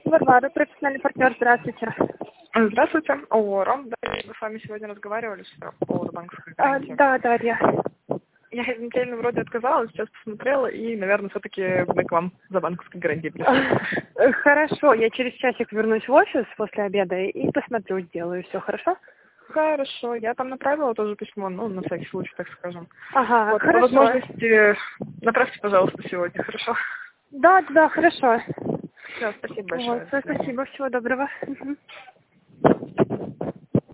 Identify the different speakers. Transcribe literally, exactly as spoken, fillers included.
Speaker 1: Варвара, профессиональный партнер, здравствуйте.
Speaker 2: Здравствуйте. О, Ром, да, мы с вами сегодня разговаривали что, по поводу банковской
Speaker 1: А,
Speaker 2: гарантии.
Speaker 1: да, Дарья.
Speaker 2: Я изначально вроде отказалась, сейчас посмотрела, и, наверное, все-таки мы к вам за банковской гарантией пришли.
Speaker 1: Хорошо, я через часик вернусь в офис после обеда и посмотрю, сделаю все, хорошо?
Speaker 2: Хорошо, я там направила тоже письмо, ну, на всякий случай, так скажем.
Speaker 1: Ага,
Speaker 2: Вот, по
Speaker 1: хорошо.
Speaker 2: возможности направьте, пожалуйста, сегодня, хорошо?
Speaker 1: Да, да, хорошо.
Speaker 2: Все, спасибо большое.
Speaker 1: Вот, спасибо, всего доброго. Угу.